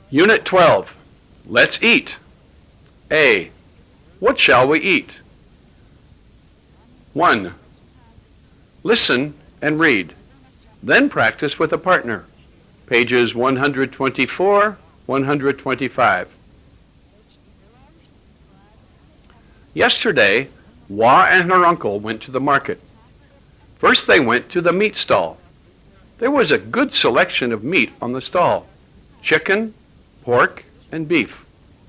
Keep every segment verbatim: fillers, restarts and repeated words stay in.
Unit twelve. Let's eat. A. What shall we eat? one. Listen and read. Then practice with a partner. Pages one hundred twenty-four, one hundred twenty-five. Yesterday, Wah and her uncle went to the market. First they went to the meat stall. There was a good selection of meat on the stall: chicken, pork, and beef.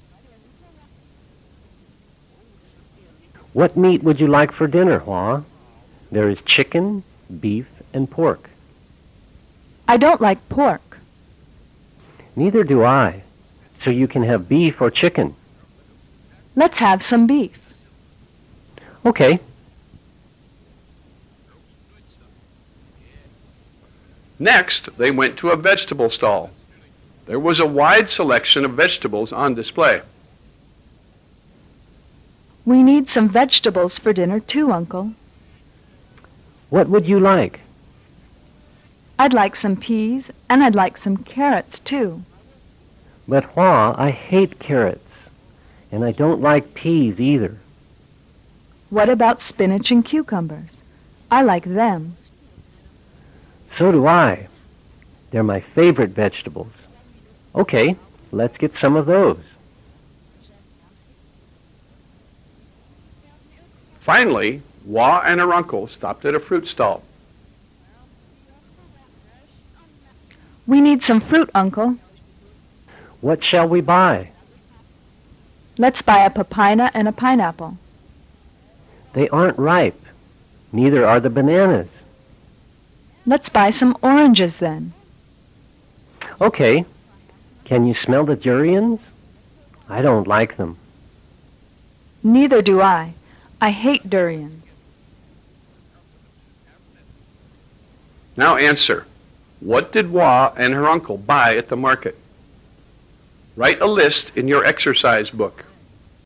What meat would you like for dinner, Hua? There is chicken, beef, and pork. I don't like pork. Neither do I, so you can have beef or chicken. Let's have some beef. Okay. Next, they went to a vegetable stall. There was a wide selection of vegetables on display. We need some vegetables for dinner too, Uncle. What would you like? I'd like some peas, and I'd like some carrots too. But Hua, I hate carrots, and I don't like peas either. What about spinach and cucumbers? I like them. So do I. They're my favorite vegetables. Okay, let's get some of those. Finally, Wah and her uncle stopped at a fruit stall. We need some fruit, Uncle. What shall we buy? Let's buy a papaya and a pineapple. They aren't ripe. Neither are the bananas. Let's buy some oranges then. Okay. Can you smell the durians? I don't like them. Neither do I. I hate durians. Now answer. What did Wah and her uncle buy at the market? Write a list in your exercise book.